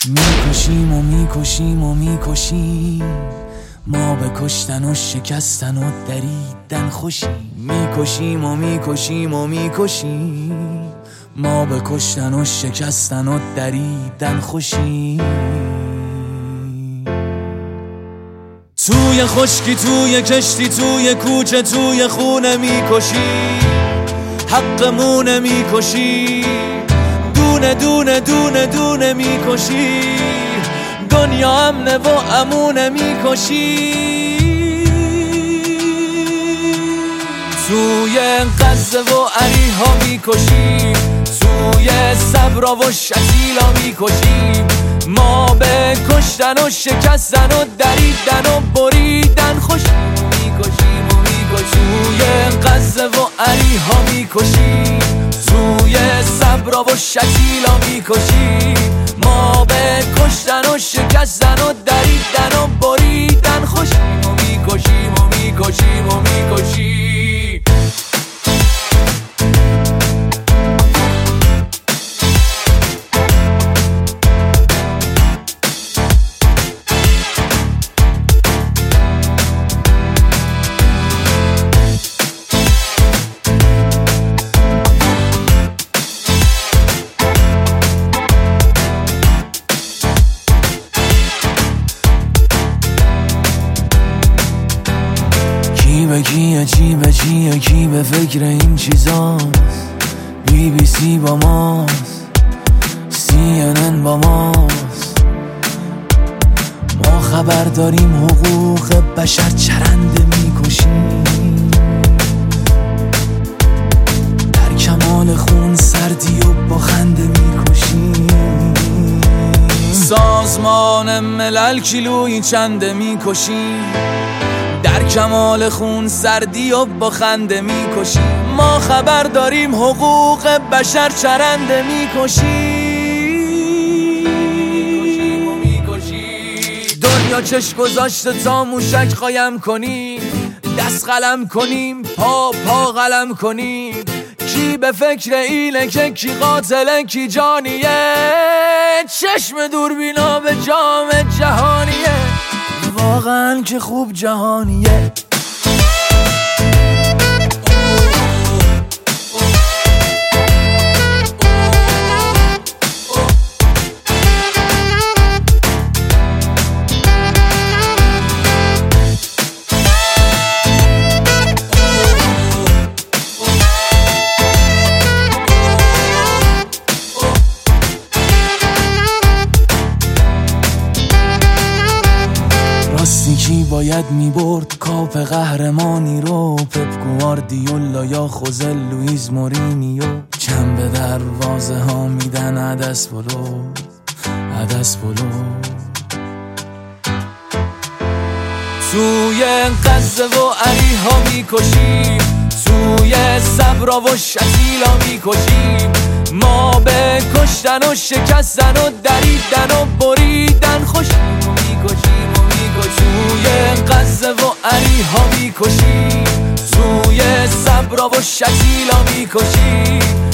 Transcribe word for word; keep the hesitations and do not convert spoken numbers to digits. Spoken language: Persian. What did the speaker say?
میکشیم و میکشیم و میکشیم، ما به کشتن و شکستن و دریدن خوشیم. میکشیم و میکشیم و میکشیم، ما به کشتن و شکستن و دریدن خوشیم. توی خشکی، توی کشتی، توی کوچه، توی خونه میکشیم، حقمونه میکشیم، دونه دونه دونه دونه میکشیم، دنیا امنه و امونه میکشیم. توی غزه و عریها میکشیم، توی صبرا و شتیلا میکشیم، ما به کشتن و شکستن و دریدن و بریدن خوشیم. میکشیم و میکشیم، توی غزه و عریها میکشیم، توی صبرا و شتیلا میکشیم، ما به کشتن و شکستن و دریدن و بریدن خوشیم. و میکشیم و میکشیم و میکشیم. کی به کیه، چی به چیه، کی به فکر این چیزاست؟ بی بی سی با ماست، سی ان ان با ماست، ما خبر داریم حقوق بشر چرنده میکشیم، در کمال خون سردی و با خنده میکشیم. سازمان ملل کیلویی چنده میکشیم، در کمال خون سردی و با خنده میکشیم، ما خبر داریم حقوق بشر چرنده میکشیم. دنیا چش گذاشته تا موشک قایم کنیم، دست قلم کنیم، پا پا قلم کنیم، کی به فکر اینه که کی قاتله کی جانیه، چشم دوربینا به جام جهانیه، واقعا که خوب جهانیه. کی باید میبرد کاپ قهرمانی رو؟ پپ گواردیولا یا خوزه لوئیز مورینیو؟ کم به دروازه ها میدن عدس بلو عدس بلو. توی غزه و عریها میکشیم، توی صبرا و شتیلا میکشیم، ما به کشتن و شکستن و دریدن و بریدن خوشیم. میکشیم و توی غزه و عریها میکشیم، توی صبرا و شتیلا میکشیم،